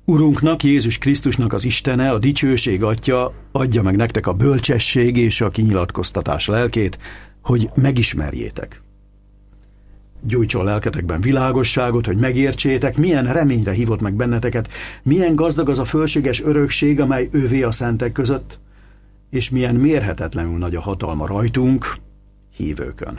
Urunknak, Jézus Krisztusnak az Istene, a dicsőség Atya adja meg nektek a bölcsesség és a kinyilatkoztatás lelkét, hogy megismerjétek. Gyújtson lelketekben világosságot, hogy megértsétek, milyen reményre hívott meg benneteket, milyen gazdag az a fölséges örökség, amely ővé a szentek között, és milyen mérhetetlenül nagy a hatalma rajtunk, hívőkön.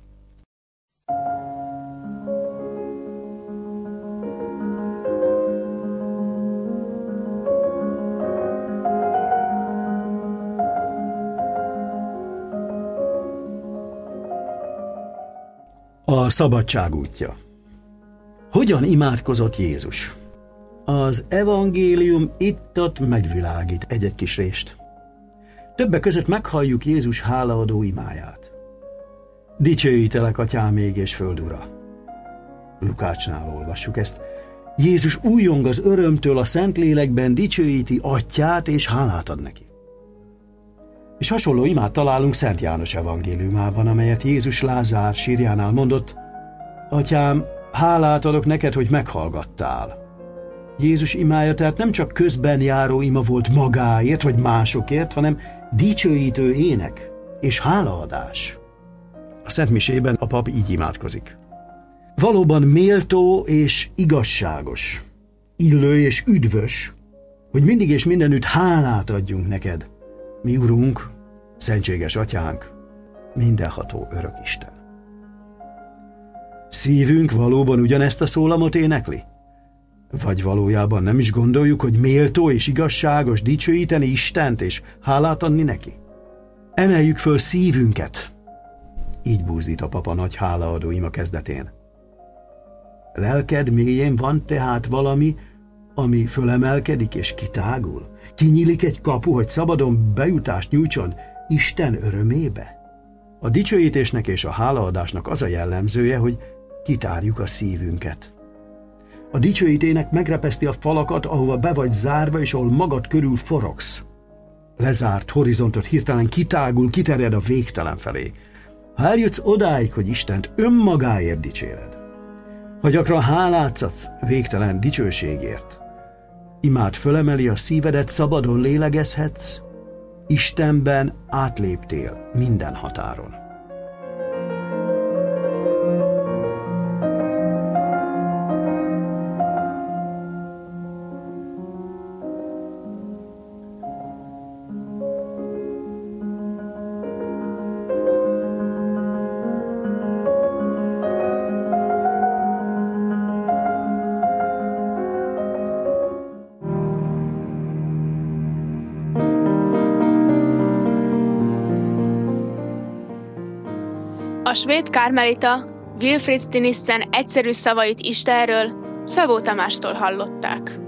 A szabadság útja. Hogyan imádkozott Jézus? Az evangélium itt-ott megvilágít egy-egy kis rést. Többek között meghalljuk Jézus hálaadó imáját. Dicsőítelek, Atyám ég és föld ura. Lukácsnál olvassuk ezt. Jézus újjong az örömtől, a Szentlélekben dicsőíti Atyát és hálát ad neki. És hasonló imát találunk Szent János evangéliumában, amelyet Jézus Lázár sírjánál mondott: Atyám, hálát adok neked, hogy meghallgattál. Jézus imája tehát nem csak közben járó ima volt magáért vagy másokért, hanem dicsőítő ének és hálaadás. A szentmisében a pap így imádkozik. Valóban méltó és igazságos, illő és üdvös, hogy mindig és mindenütt hálát adjunk neked, mi Urunk, szentséges Atyánk, mindenható örök Isten. Szívünk valóban ugyanezt a szólamot énekli? Vagy valójában nem is gondoljuk, hogy méltó és igazságos dicsőíteni Istent és hálát adni neki? Emeljük föl szívünket! Így búzdít a papa nagy hálaadó ima kezdetén. Lelked mélyén van tehát valami, ami fölemelkedik és kitágul? Kinyílik egy kapu, hogy szabadon bejutást nyújtson Isten örömébe? A dicsőítésnek és a hálaadásnak az a jellemzője, hogy kitárjuk a szívünket. A dicsőítének megrepeszti a falakat, ahova be vagy zárva, és ahol magad körül forogsz. Lezárt horizontot hirtelen kitágul, kiterjed a végtelen felé. Ha eljutsz odáig, hogy Istent önmagáért dicséred, ha gyakran hálátszatsz végtelen dicsőségért, imád fölemeli a szívedet, szabadon lélegezhetsz, Istenben átléptél minden határon. A svéd kármelita Wilfrid Stinissen egyszerű szavait Istenről Szabó Tamástól hallották.